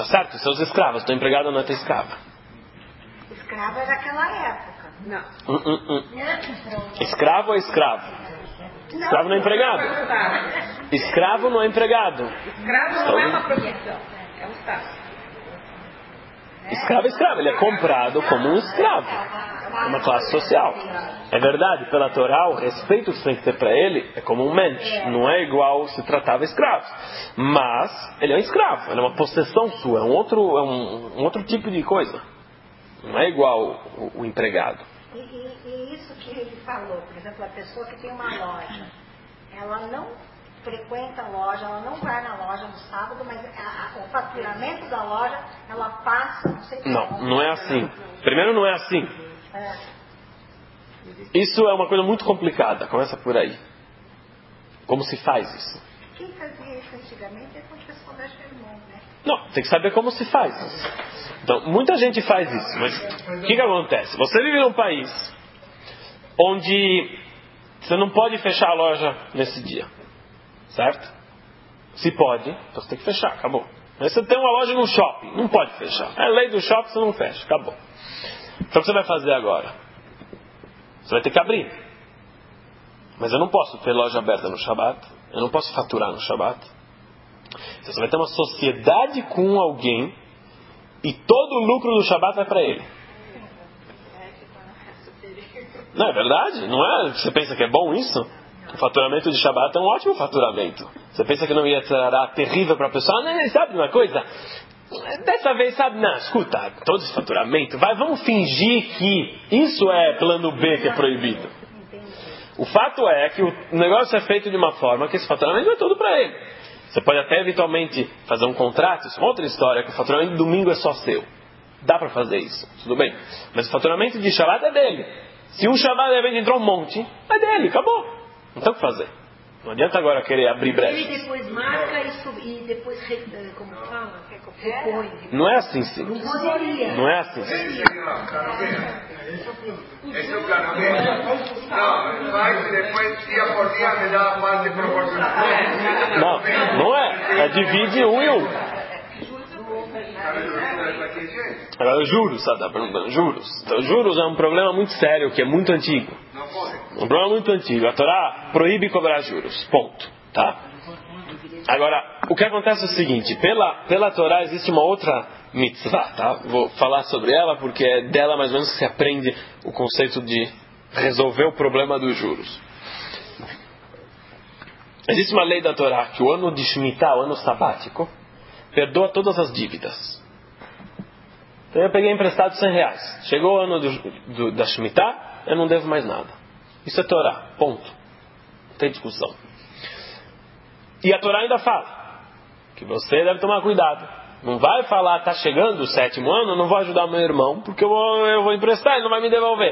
certo? Seus escravos. Tua empregada não é tua escrava. Escrava é daquela época. Não. Escravo é escravo. Escravo não é empregado. Escravo não é empregado. Escravo não é uma profissão. É um status. Escravo é escravo. Ele é comprado como um escravo. Uma classe social. É verdade, pela Torá, o respeito que você tem que ter para ele é como um mensch. Não é igual se tratava escravos. Mas ele é um escravo. Ele é uma possessão sua. É um outro tipo de coisa. Não é igual o empregado. E isso que ele falou, por exemplo, a pessoa que tem uma loja, ela não frequenta a loja, ela não vai na loja no sábado, mas o faturamento da loja, ela passa, não sei como. Não é assim. Primeiro, não é assim. Isso é uma coisa muito complicada. Começa por aí. Como se faz isso? Quem fazia isso antigamente é quando o pessoal da Germão, né? Não, tem que saber como se faz. Então, muita gente faz isso, mas o que acontece? Você vive num país onde você não pode fechar a loja nesse dia, certo? Se pode, então você tem que fechar, acabou. Mas você tem uma loja no shopping, não pode fechar. É lei do shopping, você não fecha, acabou. Então o que você vai fazer agora? Você vai ter que abrir. Mas eu não posso ter loja aberta no Shabat, eu não posso faturar no Shabat. Então você vai ter uma sociedade com alguém e todo o lucro do Shabat vai para ele. Não é verdade? Não é? Você pensa que é bom isso? O faturamento de Shabat é um ótimo faturamento. Você pensa que não ia ser terrível para a pessoa? Não, sabe uma coisa? Dessa vez, sabe? Não, escuta, todo esse faturamento, vamos fingir que isso é plano B que é proibido. O fato é que o negócio é feito de uma forma que esse faturamento é todo para ele. Você pode até eventualmente fazer um contrato, isso é uma outra história, que o faturamento de domingo é só seu. Dá para fazer isso, tudo bem. Mas o faturamento de Shabbat é dele. Se um Shabbat de repente entrou um monte, é dele, acabou. Não tem o que fazer. Não adianta agora querer abrir brecha. Ele depois marca e depois, como fala? Repõe. Não é assim simples. Não é assim simples. Esse é o plano B. Não, faz e depois dia por dia me dá a parte proporcional. Não é. É divide um e um. Agora, juros, sabe? Está perguntando. Juros. Então, juros é um problema muito sério, que é muito antigo. Um problema muito antigo. A Torá proíbe cobrar juros. Ponto. Tá? Agora, o que acontece é o seguinte. Pela Torá existe uma outra mitzvah, tá? Vou falar sobre ela porque é dela mais ou menos que se aprende o conceito de resolver o problema dos juros. Existe uma lei da Torá que o ano de Shemitah, o ano sabático, perdoa todas as dívidas. Então eu peguei emprestado R$100. Chegou o ano da Shemitah, eu não devo mais nada. Isso é Torá, ponto. Não tem discussão. E a Torá ainda fala que você deve tomar cuidado. Não vai falar, está chegando o 7º ano, eu não vou ajudar meu irmão, porque eu vou emprestar, ele não vai me devolver.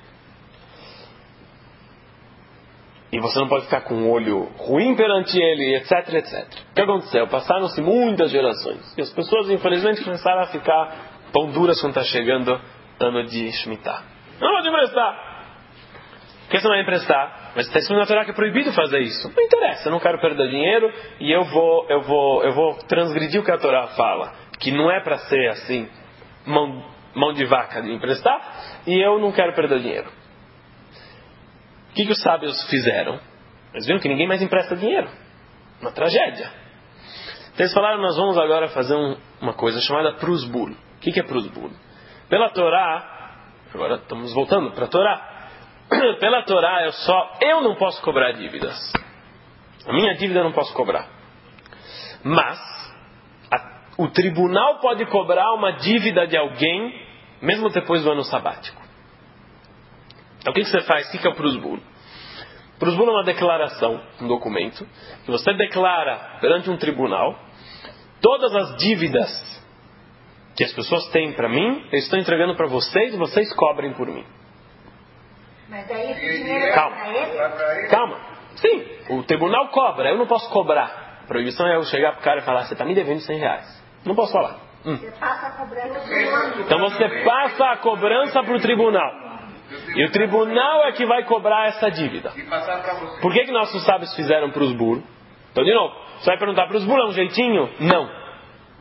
E você não pode ficar com um olho ruim perante ele, etc, etc. O que aconteceu? Passaram-se muitas gerações. E as pessoas, infelizmente, começaram a ficar pão duras quando está chegando ano de Shemitah. Não vou te emprestar. Por que você não vai emprestar? Mas está escrito na Torá que é proibido fazer isso. Não interessa, eu não quero perder dinheiro e eu vou transgredir o que a Torá fala. Que não é para ser assim, mão de vaca de emprestar, e eu não quero perder dinheiro. O que os sábios fizeram? Eles viram que ninguém mais empresta dinheiro. Uma tragédia. Então eles falaram, nós vamos agora fazer uma coisa chamada prusbul. O que é prusbul? Pela Torá, agora estamos voltando para a Torá. Pela Torá eu não posso cobrar dívidas. A minha dívida eu não posso cobrar. Mas o tribunal pode cobrar uma dívida de alguém mesmo depois do ano sabático. Então o que você faz? O que é o prusbul? Prusbul é uma declaração, um documento, que você declara perante um tribunal todas as dívidas que as pessoas têm para mim, eu estou entregando para vocês e vocês cobrem por mim. Mas daí esse dinheiro vai para ele? Calma. Sim, o tribunal cobra, eu não posso cobrar. A proibição é eu chegar pro cara e falar, você está me devendo R$100. Não posso falar. Você passa a cobrança. Então você passa a cobrança para o tribunal. E o tribunal é que vai cobrar essa dívida. Por que nossos sábios fizeram prusbul? Então, de novo, você vai perguntar, prusbul é um jeitinho? Não. Por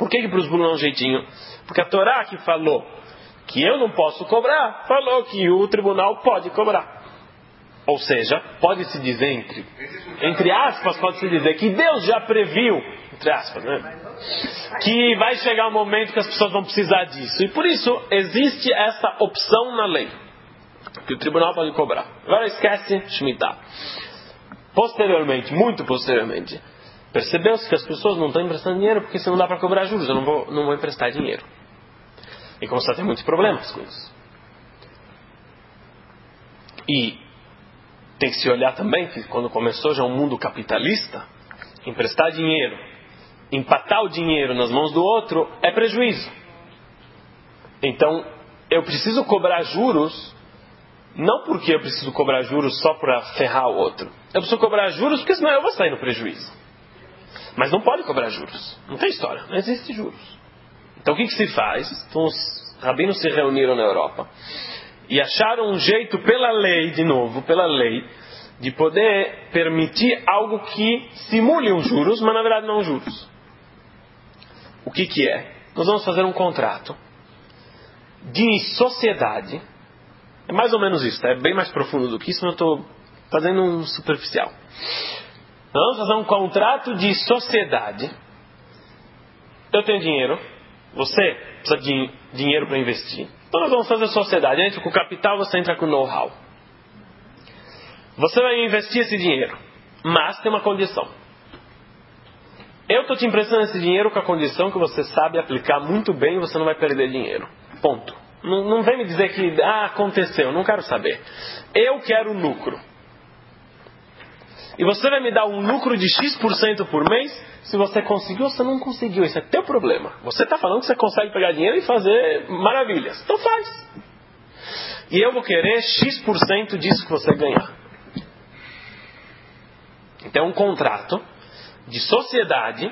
Por que para os Brunos é um jeitinho? Porque a Torá que falou que eu não posso cobrar, falou que o tribunal pode cobrar. Ou seja, pode-se dizer, entre aspas, pode-se dizer que Deus já previu, entre aspas, né? Que vai chegar um momento que as pessoas vão precisar disso. E por isso existe essa opção na lei, que o tribunal pode cobrar. Agora esquece Shemitah. Posteriormente, muito posteriormente, percebeu-se que as pessoas não estão emprestando dinheiro porque se não dá para cobrar juros, eu não vou emprestar dinheiro. E começou a ter muitos problemas com isso. E tem que se olhar também que quando começou já um mundo capitalista, emprestar dinheiro, empatar o dinheiro nas mãos do outro é prejuízo. Então, eu preciso cobrar juros, não porque eu preciso cobrar juros só para ferrar o outro. Eu preciso cobrar juros porque senão eu vou sair no prejuízo. Mas não pode cobrar juros. Não tem história, não existe juros. Então o que se faz? Então os rabinos se reuniram na Europa e acharam um jeito pela lei, de novo, pela lei, de poder permitir algo que simule os juros, mas na verdade não juros. O que é? Nós vamos fazer um contrato de sociedade. É mais ou menos isso, é bem mais profundo do que isso, mas eu estou fazendo um superficial. Nós vamos fazer um contrato de sociedade. Eu tenho dinheiro, você precisa de dinheiro para investir. Então nós vamos fazer sociedade. Eu entro com capital, você entra com know-how. Você vai investir esse dinheiro, mas tem uma condição. Eu estou te emprestando esse dinheiro com a condição que você sabe aplicar muito bem e você não vai perder dinheiro. Ponto. Não vem me dizer que aconteceu, não quero saber. Eu quero lucro. E você vai me dar um lucro de X% por mês. Se você conseguiu ou você não conseguiu, isso é teu problema. Você está falando que você consegue pegar dinheiro e fazer maravilhas. Então faz. E eu vou querer X% disso que você ganhar. Então é um contrato de sociedade.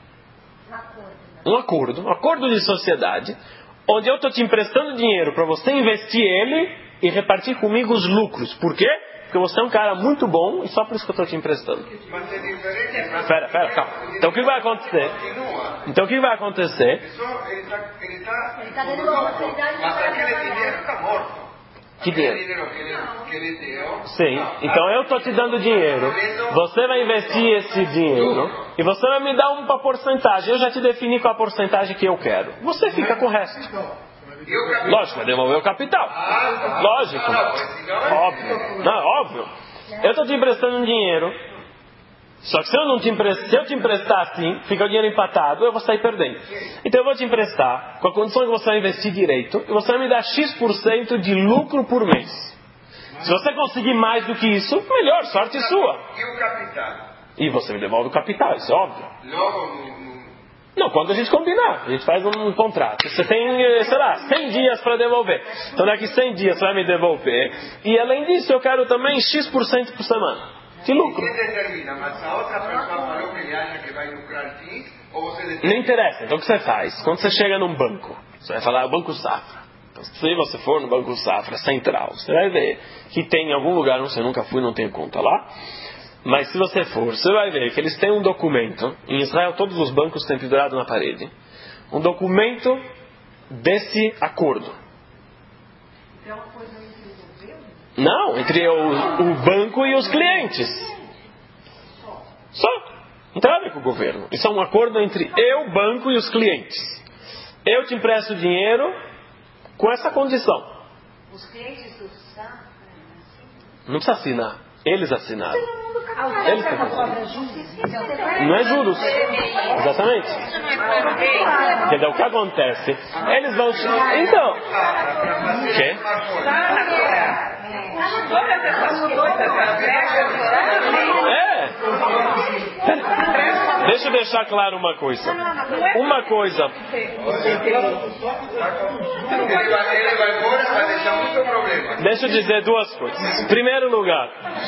Um acordo de sociedade, onde eu estou te emprestando dinheiro para você investir ele e repartir comigo os lucros. Por quê? Porque você é um cara muito bom e só por isso que eu estou te emprestando. Espera, calma. Então o que vai acontecer? Que dinheiro? Sim, então eu estou te dando dinheiro. Você vai investir esse dinheiro e você vai me dar uma porcentagem. Eu já te defini qual a porcentagem que eu quero. Você fica com o resto. Lógico, vai devolver o capital. Lógico. Óbvio. Não, óbvio. Eu estou te emprestando dinheiro. Só que se eu te emprestar assim, fica o dinheiro empatado, eu vou sair perdendo. Então eu vou te emprestar com a condição que você vai investir direito e você vai me dar X% de lucro por mês. Se você conseguir mais do que isso, melhor, sorte sua. E o capital? E você me devolve o capital, isso é óbvio. Não, quando a gente combinar, a gente faz um contrato. Você tem, 100 dias para devolver. Então daqui 100 dias você vai me devolver. E além disso, eu quero também X% por semana. De lucro. Você determina, mas a outra pessoa falou que ele acha que vai lucrar sim, ou você determina? Não interessa. Então o que você faz? Quando você chega num banco, você vai falar, Banco Safra. Então, se você for no Banco Safra Central, você vai ver que tem em algum lugar, não sei, nunca fui, não tenho conta lá, mas se você for, você vai ver que eles têm um documento, em Israel todos os bancos têm pendurado na parede, um documento desse acordo. Não, entre o banco e os clientes. Só. Não tem nada a ver com o governo. Isso é um acordo entre eu, banco e os clientes. Eu te empresto dinheiro com essa condição. Os clientes do Safra, não precisa assinar. Eles assinaram. Eles não é juros. Exatamente. Quer dizer, o que acontece? Eles vão... Então... O quê? Deixa eu deixar claro uma coisa. Uma coisa. Deixa eu dizer duas coisas. Em primeiro lugar,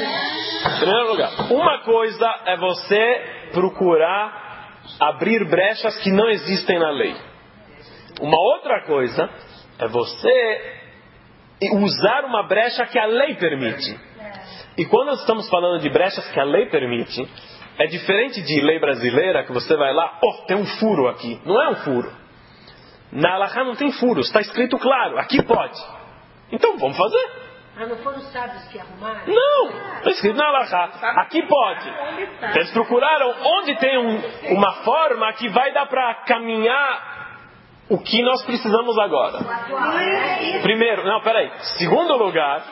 uma coisa é você procurar abrir brechas que não existem na lei. Uma outra coisa é você usar uma brecha que a lei permite. E quando nós estamos falando de brechas que a lei permite, É diferente de lei brasileira, que você vai lá, tem um furo aqui. Não é um furo. Na Halakha não tem furos, está escrito claro, aqui pode. Então vamos fazer. Não foram os sábios que arrumaram? Não, está escrito na Halakha, aqui pode. Eles procuraram onde tem uma forma que vai dar para caminhar o que nós precisamos agora. Primeiro, não, peraí. Segundo lugar,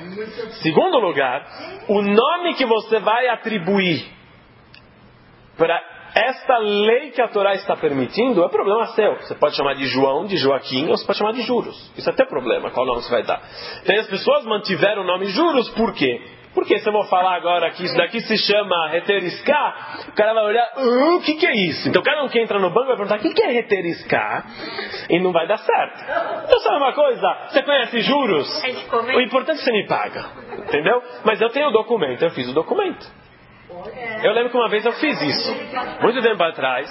o nome que você vai atribuir para esta lei que a Torá está permitindo é problema seu. Você pode chamar de João, de Joaquim, ou você pode chamar de Juros. Isso é até problema, qual nome você vai dar. Então as pessoas mantiveram o nome Juros, por quê? Porque se eu vou falar agora que isso daqui se chama reteriscar, o cara vai olhar, o que é isso? Então cada um que entra no banco vai perguntar, o que é reteriscar? E não vai dar certo. Então sabe uma coisa? Você conhece juros? O importante é que você me paga. Entendeu? Mas eu tenho o documento, eu fiz o documento. Eu lembro que uma vez eu fiz isso. Muito tempo atrás,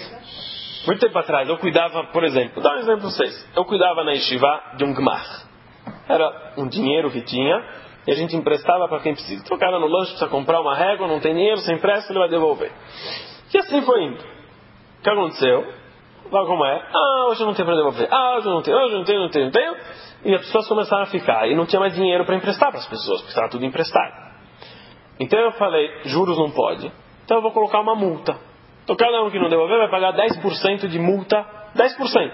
eu cuidava, por exemplo, vou dar um exemplo para vocês. Eu cuidava na Yeshiva de um Gmar. Era um dinheiro que tinha, e a gente emprestava para quem precisa. Então o cara no lanche precisa comprar uma régua, não tem dinheiro, você empresta, ele vai devolver. E assim foi indo. O que aconteceu? Lá como é? Hoje eu não tenho para devolver. Hoje eu não tenho. E as pessoas começaram a ficar. E não tinha mais dinheiro para emprestar para as pessoas, porque estava tudo emprestado. Então eu falei, juros não pode. Então eu vou colocar uma multa. Então cada um que não devolver vai pagar 10% de multa. 10%.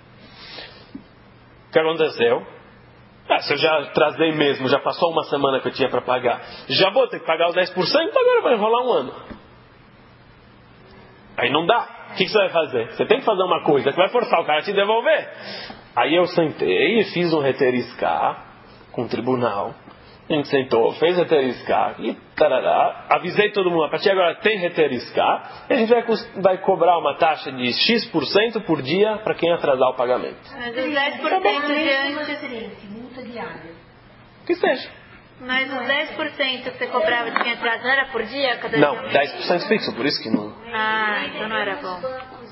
O que aconteceu? Se eu já atrasei mesmo, já passou uma semana que eu tinha para pagar, já vou ter que pagar os 10%, agora vai enrolar um ano. Aí não dá. O que você vai fazer? Você tem que fazer uma coisa que vai forçar o cara a te devolver. Aí eu sentei e fiz um reteriscar com o tribunal. A gente sentou, fez reteriscar e tarará, avisei todo mundo, a partir de agora tem reteriscar, e a gente vai cobrar uma taxa de X% por dia para quem atrasar o pagamento. Mas os 10% de antes... multa diária. Que seja. Mas os 10% que você cobrava de quem atrasar não era por dia? Cada não, dia? 10% fixo, por isso que não... Então não era bom.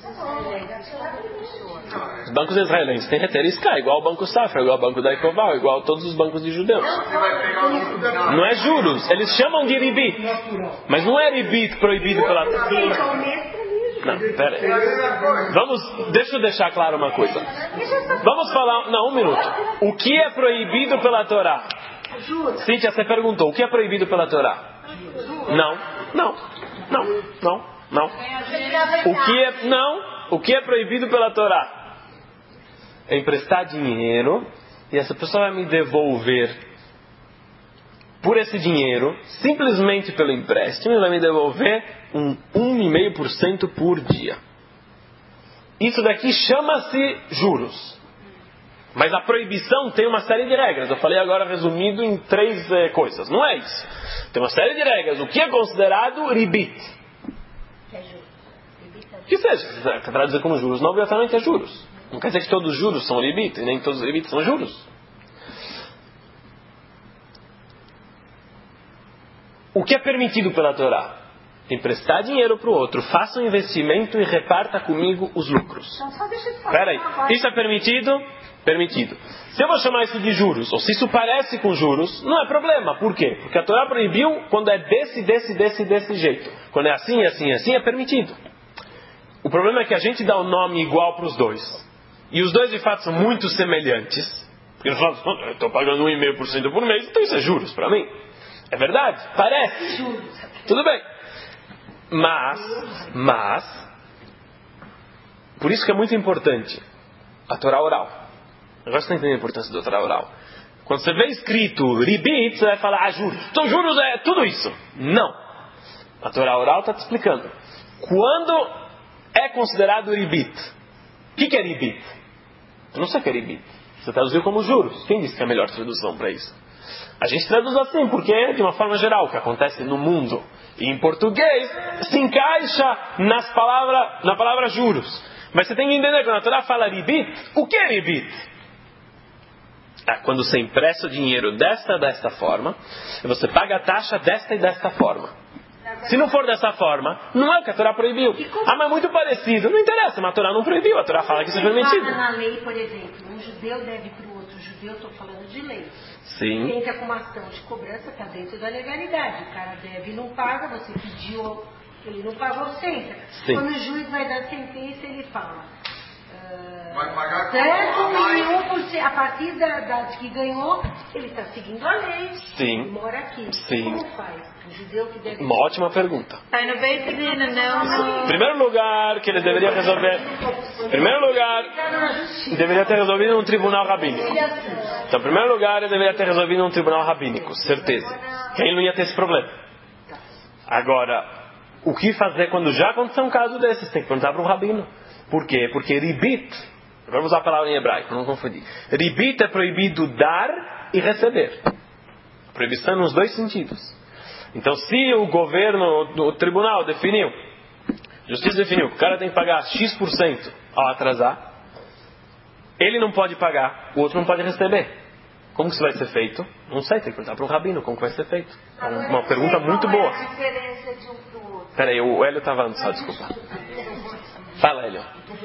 Os bancos israelenses têm reteriscar, igual o Banco Safra, igual o Banco da Ecoval, igual todos os bancos de judeus. Não é juros, eles chamam de ribit, mas não é ribit proibido pela Torá. Não, pera aí. Deixa eu deixar claro uma coisa. Vamos falar, um minuto. O que é proibido pela Torá? Cíntia, você perguntou, o que é proibido pela Torá? Não. O que é proibido pela Torá? É emprestar dinheiro e essa pessoa vai me devolver por esse dinheiro, simplesmente pelo empréstimo, ele vai me devolver 1,5% por dia. Isso daqui chama-se juros. Mas a proibição tem uma série de regras. Eu falei agora resumido em 3 coisas. Não é isso. Tem uma série de regras. O que é considerado ribit? Que seja, se quiser traduzir como juros, não obrigatoriamente é juros. Não quer dizer que todos os juros são ribit, e nem todos os ribit são juros. O que é permitido pela Torá? Emprestar dinheiro para o outro, faça um investimento e reparta comigo os lucros. Espera aí, isso é permitido? Permitido. Se eu vou chamar isso de juros, ou se isso parece com juros, não é problema. Por quê? Porque a Torá proibiu quando é desse jeito. Quando é assim, é permitido. O problema é que a gente dá um nome igual para os dois. E os dois de fato são muito semelhantes. Porque eles falam, eu estou pagando 1,5% por mês, então isso é juros para mim. É verdade? Parece. Tudo bem. Mas, por isso que é muito importante a Torá oral. Agora você está entendendo a importância da Torá oral. Quando você vê escrito ribit, você vai falar, juros. Então juros é tudo isso. Não. A Torá oral está te explicando. Quando é considerado ribit? O que é ribit? Eu não sei o que é ribit. Você traduziu como juros. Quem disse que é a melhor tradução para isso? A gente traduz assim, porque é de uma forma geral o que acontece no mundo. E em português se encaixa na palavra juros. Mas você tem que entender que quando a Torá fala ribit, o que é ribit? Quando você empresta o dinheiro desta forma, e você paga a taxa desta e desta forma. Se não for dessa forma, não é o que a Torá proibiu. Mas é muito parecido. Não interessa, mas a Torá não proibiu. A Torá fala que isso é permitido. Na lei, por exemplo, um judeu deve para o outro judeu, estou falando de lei. Sim. Entra com uma ação de cobrança, está dentro da legalidade. O cara deve e não paga, você pediu Ele não pagou sempre. Sim. Quando o juiz vai dar sentença, ele fala. Vai pagar Tanto e 1%, a partir da que ganhou, ele está seguindo a lei. Sim. Ele mora aqui. Sim. Como faz? O judeu que deve... Uma ótima pergunta. Sai no Beit Din, não no... Em primeiro lugar, que ele deveria resolver... Em primeiro lugar, deveria ter resolvido num tribunal rabínico. Então, em primeiro lugar, ele deveria ter resolvido num tribunal rabínico, certeza. Que aí não ia ter esse problema. Agora, o que fazer quando já aconteceu um caso desses? Tem que perguntar para um rabino. Por quê? Porque ribit, vamos usar a palavra em hebraico, não confundir. Ribit é proibido dar e receber. Proibição nos dois sentidos. Então, se o governo, o tribunal definiu, a justiça definiu que o cara tem que pagar X% ao atrasar, ele não pode pagar, o outro não pode receber. Como que isso vai ser feito? Não sei, tem que perguntar para um rabino como que vai ser feito. É uma pergunta muito boa. Qual é a diferença de um para o outro? Peraí, o Hélio estava antes, só desculpa. Fala, Hélio.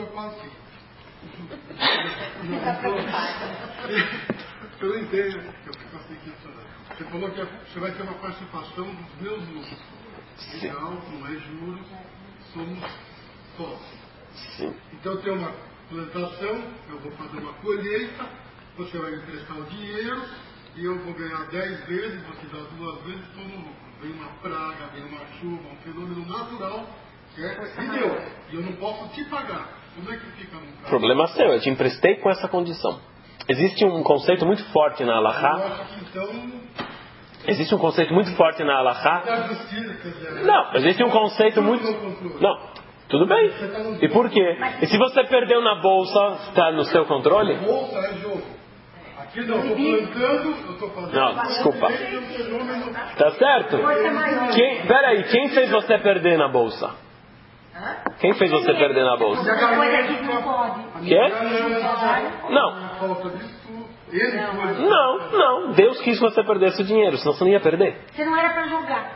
Eu não entendo, eu fico assim questionando. Você falou que você vai ter uma participação dos meus lucros. Legal, não é juros, somos sócios. Sim. Então tem uma plantação, eu vou fazer uma colheita, você vai me prestar o dinheiro e eu vou ganhar 10 vezes, você dá 2 vezes, estou no lucro. Vem uma praga, vem uma chuva, um fenômeno natural, certo? E deu. E eu não posso te pagar. Como é que fica no caso? Problema seu, eu te emprestei com essa condição. Existe um conceito muito forte na Eu Halachá. acho que então... Existe um conceito muito forte na Halachá. É a justiça, quer dizer... Não, existe um conceito muito... Não, tudo bem. E por quê? E se você perdeu na bolsa, está no seu controle? Bolsa é jogo. Aqui não, eu estou plantando, eu estou fazendo... Não, desculpa. Tá certo? Peraí, quem fez você perder na bolsa? Quem fez você perder na bolsa? Coisa que não pode. Quê? Não. Falta disso, ele foi... Não. Deus quis que você perdesse o dinheiro, senão você não ia perder. Você não era para jogar.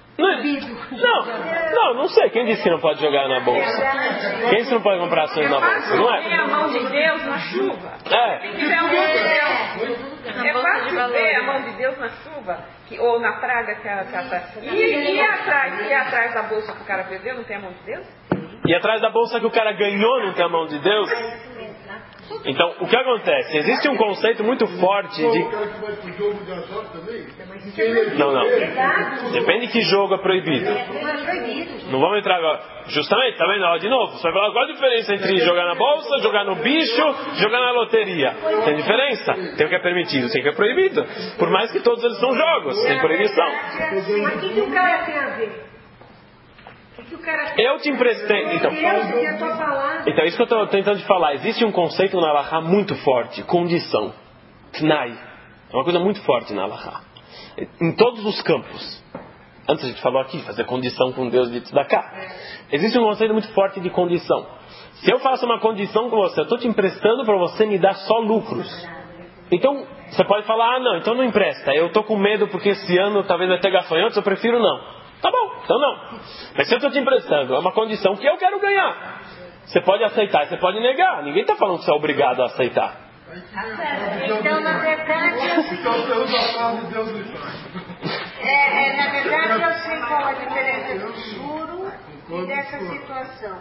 Não sei. Quem disse que não pode jogar na bolsa? Quem disse que não pode comprar ações na bolsa? Não É a mão de Deus na chuva. É. Tem que ver a mão de Deus. É fácil ver a mão de Deus na chuva, ou na praga que ela tá. E atrás da bolsa que o cara perdeu, não tem a mão de Deus? E atrás da bolsa que o cara ganhou não tem a mão de Deus? Então, o que acontece? Existe um conceito muito forte de... O cara que vai pro jogo de azar também? Não. Depende que jogo é proibido. Não vamos entrar agora. Justamente, tá vendo? De novo, você vai falar qual a diferença entre jogar na bolsa, jogar no bicho, jogar na loteria. Tem diferença? Tem o que é permitido, tem o que é proibido. Por mais que todos eles são jogos, tem proibição. Mas o que o cara tem a ver? Eu te emprestei. Então, isso que eu estou tentando te falar. Existe um conceito na Halachá muito forte: condição. Tnai. É uma coisa muito forte na Halachá. Em todos os campos. Antes a gente falou aqui, fazer condição com Deus de tzedakah. Existe um conceito muito forte de condição. Se eu faço uma condição com você, eu estou te emprestando para você me dar só lucros. Então, você pode falar, não, então não empresta. Eu estou com medo porque esse ano talvez vai ter gafanhotos, eu prefiro não. Tá bom, então não. Mas se eu estou te emprestando, é uma condição que eu quero ganhar. Você pode aceitar, você pode negar. Ninguém está falando que você é obrigado a aceitar. Então, na verdade, na verdade, eu sei qual a diferença do juro e dessa situação.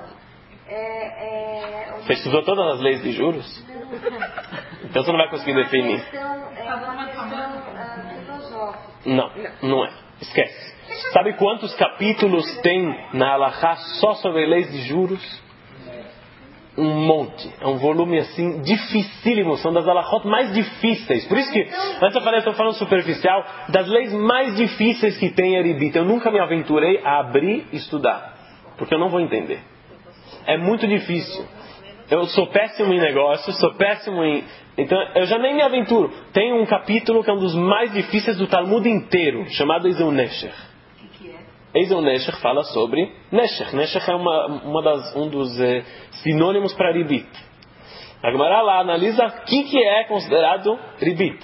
Você estudou todas as leis de juros? Então você não vai conseguir definir. É uma questão filosófica. Não é. Esquece. Sabe quantos capítulos tem na Halachá só sobre leis de juros? Um monte. É um volume assim dificílimo. São das halachot mais difíceis. Por isso que, antes eu falei, estou falando superficial, das leis mais difíceis que tem Eribita. Eu nunca me aventurei a abrir e estudar. Porque eu não vou entender. É muito difícil. Eu sou péssimo em negócios, sou péssimo em... Então, eu já nem me aventuro. Tem um capítulo que é um dos mais difíceis do Talmud inteiro, chamado Eizeu Nesher. Eizeu Nesher fala sobre Nesher. Nesher é um dos sinônimos para Ribit. A Gemara lá analisa o que é considerado Ribit.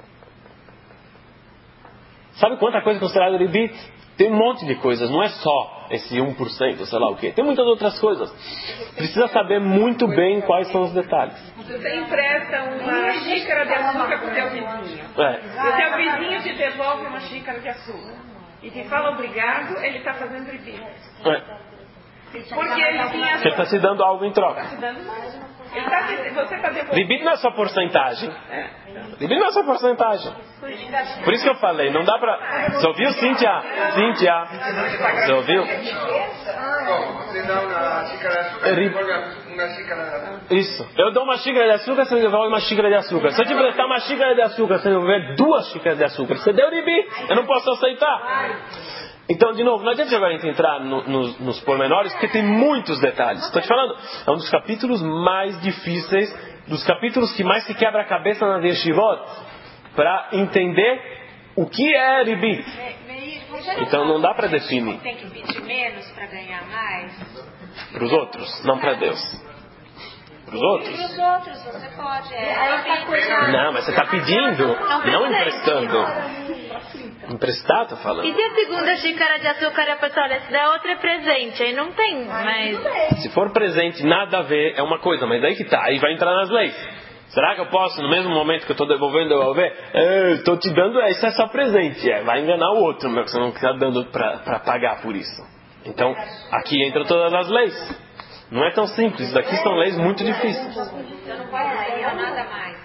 Sabe quanta coisa é considerada Ribit? Tem um monte de coisas, não é só esse 1%, sei lá o quê. Tem muitas outras coisas. Precisa saber muito bem quais são os detalhes. Você empresta uma xícara de açúcar para o teu vizinho. E o teu vizinho te devolve uma xícara de açúcar. E se fala obrigado, ele está fazendo ribit. Porque ele tinha... Você está se dando algo em troca. Você está devolvendo. Ribit não é só porcentagem. Ribit não é só porcentagem. Por isso que eu falei, não dá pra... Você ouviu, Cíntia? Cíntia? Você ouviu? Você dá uma xícara de açúcar, você devolve uma xícara de açúcar. Isso. Eu dou uma xícara de açúcar, você devolve uma xícara de açúcar. Se eu te prestar uma xícara de açúcar, você devolver 2 xícaras de açúcar. Você deu ribit. Eu não posso aceitar. Então, de novo, não adianta agora a gente entrar nos pormenores, porque tem muitos detalhes. Estou te falando, é um dos capítulos mais difíceis, dos capítulos que mais se quebra a cabeça na yeshivot, para entender o que é ribit. Então não dá para definir. Tem que pedir menos para ganhar mais? Para os outros, não para Deus. Para os outros? Para os outros, você pode. Não, mas você está pedindo, não emprestando. Emprestar, estou falando. E se a segunda xícara de açúcar a pessoa olha, se der outra é presente, aí não tem mais. Se for presente, nada a ver, é uma coisa, mas aí que tá, aí vai entrar nas leis. Será que eu posso, no mesmo momento que eu estou devolvendo, devolver? Estou te dando, isso é só presente, vai enganar o outro, meu, que você não está dando para pagar por isso. Então, aqui entram todas as leis. Não é tão simples, isso daqui são leis muito difíceis. Então não pode sair nada mais.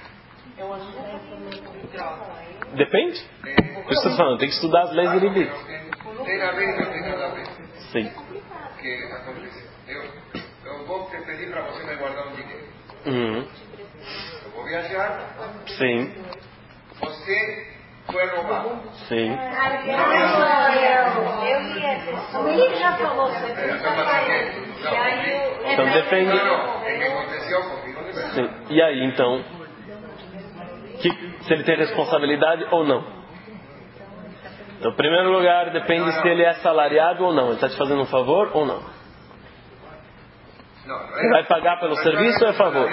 Depende. Por isso que eu estou falando, tem que estudar as leis de ribit. Tem a ver e não tem nada a ver. Sim. O que acontece? Eu vou te pedir para você me guardar um dinheiro. Eu vou viajar. Sim. Você foi roubado. Sim. Ele já falou sobre Então depende. É que aconteceu comigo de verdade. Sim. E aí, então, se ele tem responsabilidade ou não? Então, em primeiro lugar, depende se ele é assalariado ou não. Ele está te fazendo um favor ou não? Ele vai pagar pelo serviço ou é favor?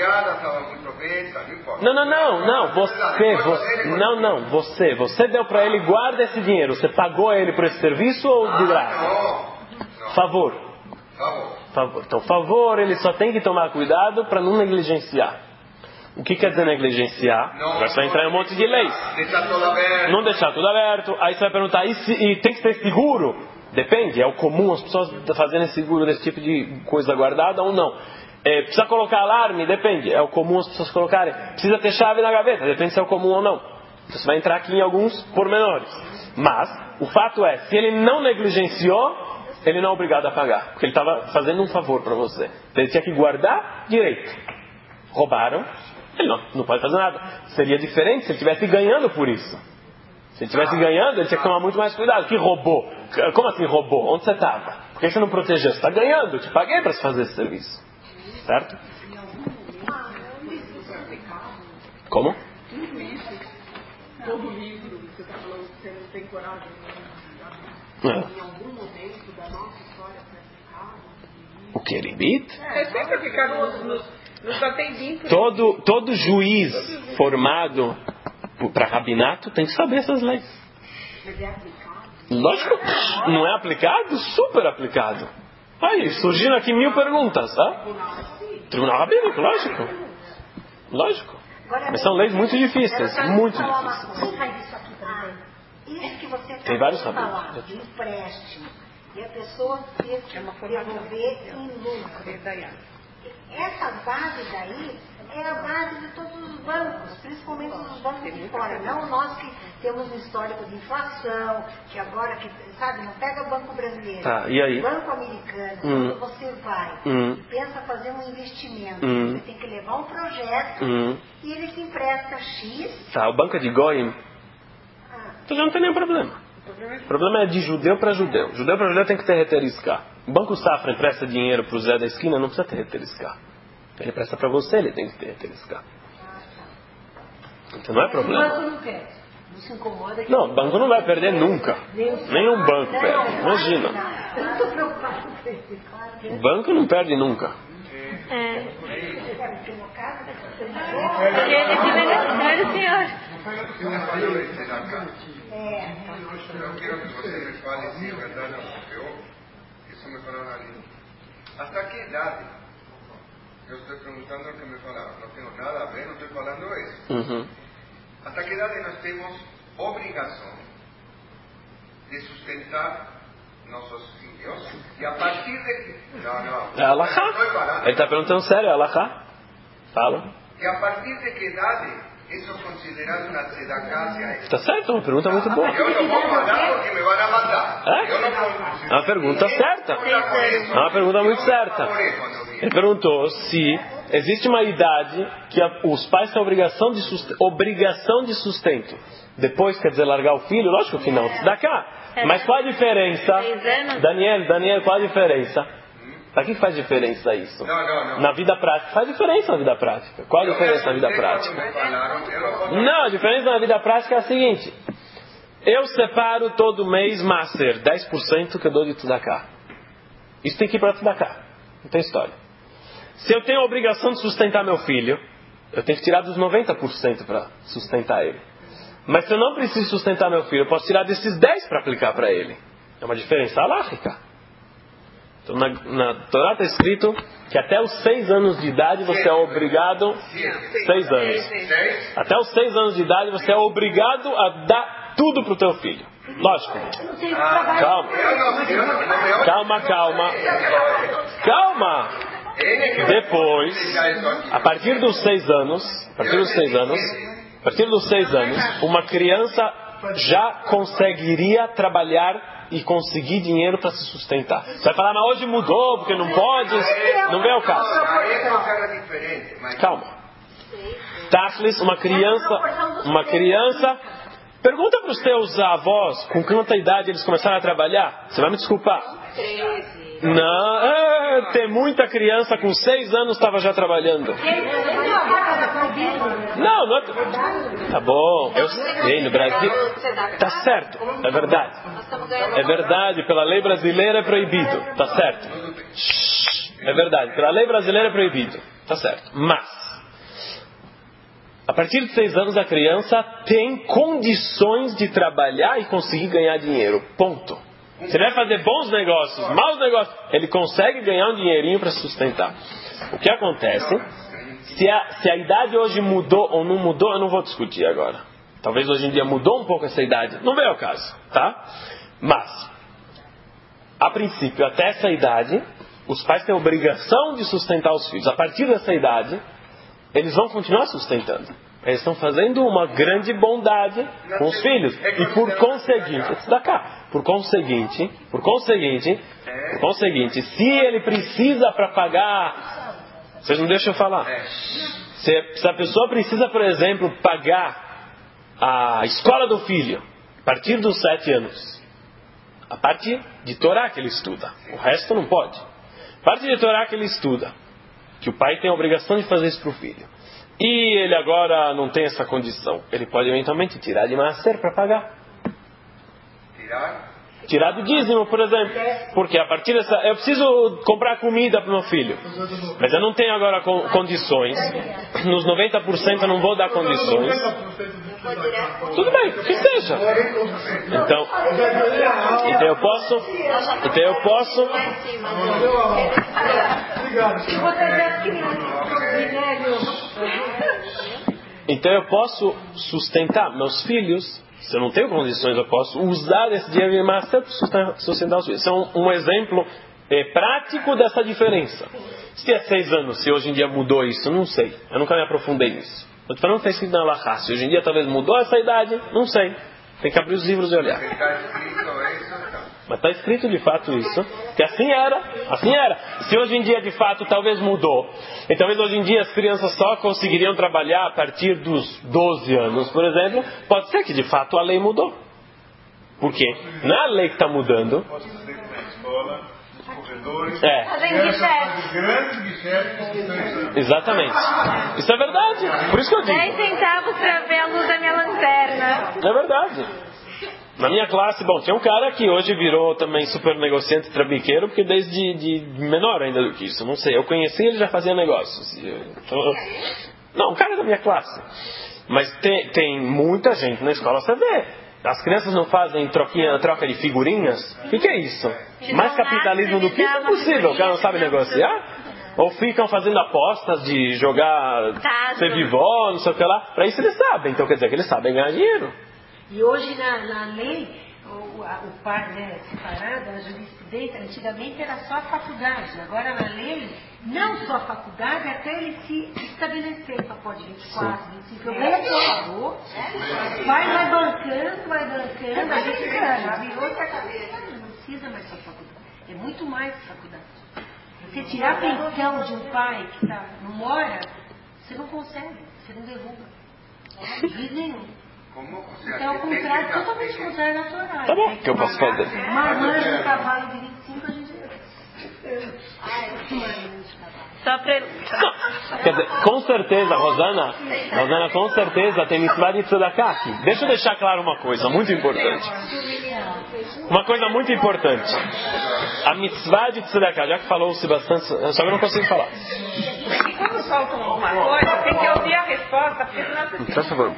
Não. Você deu para ele, guarda esse dinheiro. Você pagou ele por esse serviço ou de graça? Favor. Então, favor, ele só tem que tomar cuidado para não negligenciar. O que quer dizer negligenciar? Agora você vai entrar em um monte de leis. Não deixar tudo aberto. Aí você vai perguntar, e tem que ser seguro? Depende, é o comum as pessoas fazerem seguro desse tipo de coisa guardada ou não. Precisa colocar alarme? Depende, é o comum as pessoas colocarem. Precisa ter chave na gaveta? Depende se é o comum ou não. Então você vai entrar aqui em alguns pormenores. Mas, o fato é, se ele não negligenciou, ele não é obrigado a pagar. Porque ele estava fazendo um favor para você. Então ele tinha que guardar direito. Roubaram, ele não pode fazer nada. Seria diferente se ele estivesse ganhando por isso. Se ele estivesse ganhando, ele tinha que tomar muito mais cuidado. Que roubou? Como assim roubou? Onde você estava? Por que você não protegeu? Você está ganhando, eu te paguei para fazer esse serviço. Certo? Como? Todo livro, você está falando que você não tem coragem em algum momento da nossa história praticada. O que? Ribit? Sempre ficar nos atendentes. Todo juiz formado para rabinato tem que saber essas leis. Lógico, não é aplicado? Super aplicado. Aí, surgindo aqui 1000 perguntas, tá? Tribunal Rabínico, lógico. Mas são leis muito difíceis, muito difíceis. Isso que você Tem vários falando de empréstimo e a pessoa ter que devolver em lucro. Essa base daí é a base de todos os bancos, principalmente os bancos de fora. Não nós que temos um histórico de inflação, que agora, sabe, não pega o banco brasileiro. Tá, e aí? O banco americano, quando você vai e pensa fazer um investimento, você tem que levar um projeto e ele te empresta X. Tá, o banco é de Goyim. Então já não tem nenhum problema. O problema é de judeu para judeu. Judeu para judeu tem que ter reteriscar. O Banco Safra empresta dinheiro para o Zé da esquina, não precisa ter reteriscar. Ele presta para você, ele tem que ter reteriscar. Então não é problema. O banco não perde. Não se incomoda. Não, o banco não vai perder nunca. Nenhum banco perde. Imagina. Eu não estou preocupado com isso. O banco não perde nunca. Ele beneficiou o senhor. Eu quero que você me fale se é verdade ou não. Isso me falaram ali. ¿Hasta qué idade? Eu estou perguntando o que me falaram. Não tenho nada a ver, não estou falando isso. ¿Hasta qué idade nós temos obrigação de sustentar nossos filhos, e a partir de... Não. É alahá. Ele está perguntando sério, é alahá? Fala. E a partir de que idade isso é considerado uma tzedakah se a ele? Está certo, uma pergunta muito boa. Eu não vou falar porque me vão matar. É? Eu não vou... É uma pergunta certa. É uma pergunta muito certa. Ele perguntou se existe uma idade que os pais têm obrigação de sustento. Depois, quer dizer, largar o filho, lógico que não. Da cá. Mas qual a diferença? Daniel, qual a diferença? Para que faz diferença isso? Não. Na vida prática. Faz diferença na vida prática. Qual a diferença na vida prática? Não, a diferença na vida prática é a seguinte. Eu separo todo mês Maser, 10% que eu dou de Tzedakah. Isso tem que ir para Tzedakah. Não tem história. Se eu tenho a obrigação de sustentar meu filho, eu tenho que tirar dos 90% para sustentar ele. Mas se eu não preciso sustentar meu filho, eu posso tirar desses 10% para aplicar para ele. É uma diferença alágica. Então, na Torá está escrito que até os 6 anos de idade você é obrigado... 6 anos. Até os 6 anos de idade você é obrigado a dar tudo para o teu filho. Lógico. Calma. Depois, a partir dos 6 anos, uma criança já conseguiria trabalhar e conseguir dinheiro para se sustentar. Você vai falar, mas hoje mudou, porque não pode. Não vem ao caso. Calma. Tachlis, uma criança. Pergunta para os teus avós com quanta idade eles começaram a trabalhar. Você vai me desculpar. Não, tem muita criança com 6 anos estava já trabalhando. Não é... Tá bom, eu sei, no Brasil. Tá certo, é verdade. É verdade, pela lei brasileira é proibido. Tá certo. É verdade, pela lei brasileira é proibido. Tá certo. Mas, a partir de 6 anos a criança tem condições de trabalhar e conseguir ganhar dinheiro. Ponto. Se ele vai fazer bons negócios, maus negócios, ele consegue ganhar um dinheirinho para sustentar. O que acontece, se a idade hoje mudou ou não mudou, eu não vou discutir agora. Talvez hoje em dia mudou um pouco essa idade. Não veio ao caso, tá? Mas, a princípio, até essa idade, os pais têm a obrigação de sustentar os filhos. A partir dessa idade, eles vão continuar sustentando. Eles estão fazendo uma grande bondade com os filhos. E por conseguinte, se ele precisa para pagar... Vocês não deixam eu falar. Se a pessoa precisa, por exemplo, pagar a escola do filho, a partir dos 7 anos, a parte de Torá que ele estuda, o resto não pode. A parte de Torá que ele estuda, que o pai tem a obrigação de fazer isso para o filho, e ele agora não tem essa condição, ele pode eventualmente tirar de Maser para pagar. Tirar do dízimo, por exemplo. Porque a partir dessa... Eu preciso comprar comida para o meu filho. Mas eu não tenho agora condições. Nos 90% eu não vou dar condições. Tudo bem, que seja. Então eu posso... Então eu posso sustentar meus filhos. Se eu não tenho condições, eu posso usar esse dinheiro de Maser para sustentar os filhos. Isso é um exemplo prático dessa diferença. Se é 6 anos, se hoje em dia mudou isso, não sei. Eu nunca me aprofundei nisso. Eu estou falando que está escrito na Alahá. Se hoje em dia talvez mudou essa idade, não sei. Tem que abrir os livros e olhar. Mas está escrito de fato isso. Que assim era. Se hoje em dia de fato talvez mudou. E talvez hoje em dia as crianças só conseguiriam trabalhar a partir dos 12 anos, por exemplo. Pode ser que de fato a lei mudou. Por quê? Não é a lei que está mudando. Exatamente. Isso é verdade. Por isso que eu digo. 10 centavos para ver a luz da minha lanterna. É verdade. Na minha classe, tinha um cara que hoje virou também super negociante trabiqueiro, porque desde menor ainda do que isso, não sei, eu conheci ele já fazia negócios. Não, um cara da minha classe. Mas tem muita gente na escola, você vê. As crianças não fazem troca de figurinhas? O que é isso? Mais capitalismo do que isso é possível. O cara não sabe negociar? Ou ficam fazendo apostas de jogar ser vivó, não sei o que lá. Para isso eles sabem. Então quer dizer que eles sabem ganhar dinheiro. E hoje na lei, o par, né, separado, a jurisprudência, antigamente era só a faculdade, agora na lei, não só a faculdade, até ele se estabelecer, só pode 24, 25, eu ganho pouco. Vai bancando, a gente já virou outra cabeça, não precisa mais só faculdade, é muito mais que faculdade. Você tirar a pensão de um pai que não mora, você não consegue, você não derruba. De nenhum. Então, ao contrário, totalmente contrário da Torá. Tá bom, o que eu posso fazer? Uma mãe de cavalo de 25, a gente... Só pra... Quer dizer, com certeza, Rosana, com certeza tem mitzvah de tzedakah aqui. Deixa eu deixar claro uma coisa muito importante. A mitzvah de tzedakah, já que falou-se bastante, só que eu não consigo falar. E quando soltam alguma coisa, tem que ouvir a resposta, porque senão você Por favor,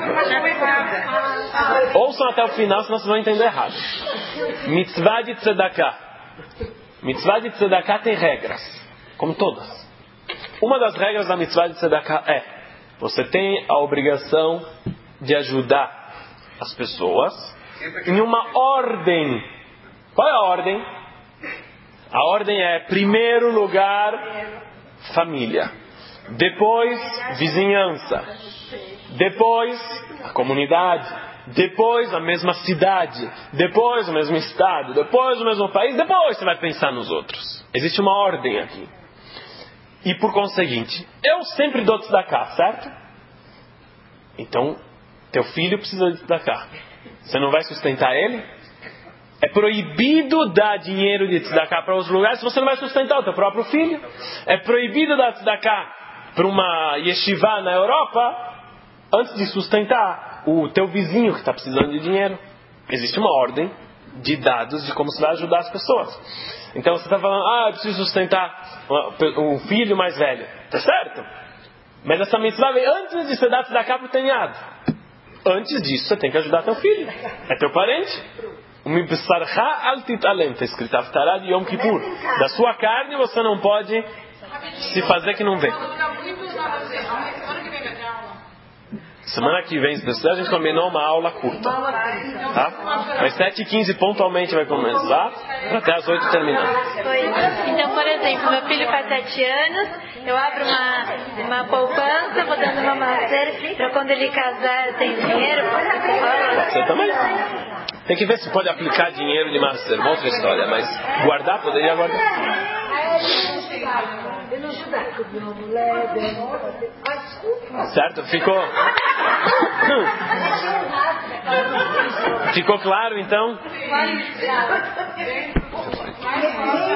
errada. ouçam até o final, senão vocês vão entender errado. Mitzvah de tzedakah. Mitzvah de tzedakah tem regras, como todas. Uma das regras da mitzvah de tzedakah é: você tem a obrigação de ajudar as pessoas em uma ordem. Qual é a ordem? A ordem é, primeiro lugar, família. Depois, vizinhança. Depois, a comunidade. Depois, a mesma cidade. Depois, o mesmo estado. Depois, o mesmo país. Depois, você vai pensar nos outros. Existe uma ordem aqui. E, por conseguinte, eu sempre dou tzedakah, certo? Então, teu filho precisa de tzedakah. Você não vai sustentar ele? É proibido dar dinheiro de tzedakah para outros lugares se você não vai sustentar o teu próprio filho. É proibido dar tzedakah para uma yeshiva na Europa antes de sustentar o teu vizinho que está precisando de dinheiro. Existe uma ordem de dados de como você vai ajudar as pessoas. Então você está falando, eu preciso sustentar o filho mais velho. Tá certo? Mas essa mitzvah vem antes de você dar tzedakah para o tenhado. Antes disso você tem que ajudar teu filho. É teu parente. Está escrito Haftarah de Yom Kippur. Da sua carne você não pode se fazer que não vê. Semana que vem, se precisar, a gente combinou uma aula curta. Tá? Mas 7h15 pontualmente vai começar, para até as 8 terminar. Então, por exemplo, meu filho faz 7 anos, eu abro uma poupança, vou dando uma master, para quando ele casar eu tenho dinheiro. Você também. Tem que ver se pode aplicar dinheiro de master, uma outra história, mas guardar, poderia guardar. Certo? Ficou claro então?